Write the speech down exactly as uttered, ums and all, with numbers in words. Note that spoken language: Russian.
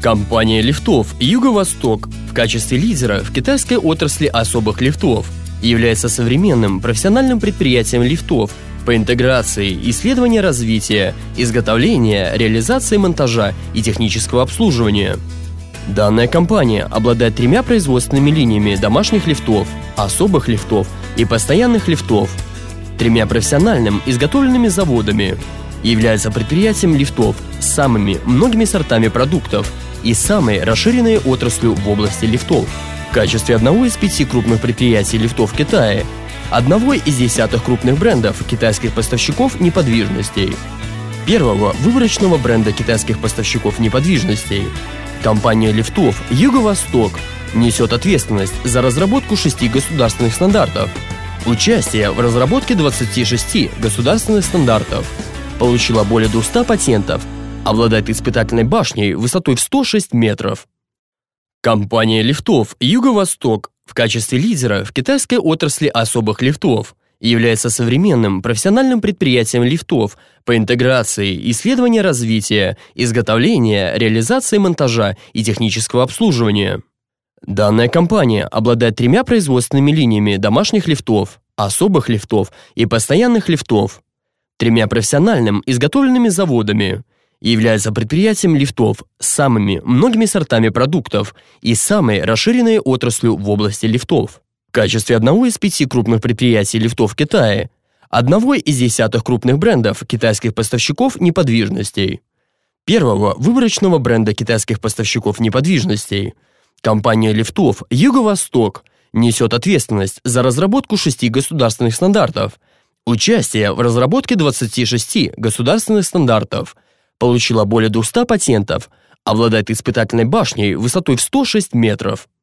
Компания лифтов «Юго-Восток» в качестве лидера в китайской отрасли особых лифтов является современным профессиональным предприятием лифтов по интеграции, исследования развития, изготовления, реализации монтажа и технического обслуживания. Данная компания обладает тремя производственными линиями домашних лифтов, особых лифтов и постоянных лифтов, тремя профессиональным изготовленными заводами, является предприятием лифтов с самыми многими сортами продуктов и самой расширенной отраслью в области лифтов. В качестве одного из пяти крупных предприятий лифтов в Китае, одного из десятых крупных брендов китайских поставщиков неподвижностей, первого выборочного бренда китайских поставщиков неподвижностей, компания лифтов «Юго-Восток» несет ответственность за разработку шести государственных стандартов, участие в разработке двадцати шести государственных стандартов, получила более двухсот патентов, обладает испытательной башней высотой в сто шесть метров. Компания лифтов «Юго-Восток» в качестве лидера в китайской отрасли особых лифтов является современным профессиональным предприятием лифтов по интеграции, исследования развития, изготовления, реализации монтажа и технического обслуживания. Данная компания обладает тремя производственными линиями домашних лифтов, особых лифтов и постоянных лифтов, тремя профессиональным изготовленными заводами, является предприятием лифтов с самыми многими сортами продуктов и самой расширенной отраслью в области лифтов. В качестве одного из пяти крупных предприятий лифтов в Китае, одного из десятых крупных брендов китайских поставщиков неподвижностей, первого выборочного бренда китайских поставщиков неподвижностей, компания лифтов «Юго-Восток» несет ответственность за разработку шести государственных стандартов, участие в разработке двадцати шести государственных стандартов, получила более двухсот патентов, обладает испытательной башней высотой в сто шесть метров.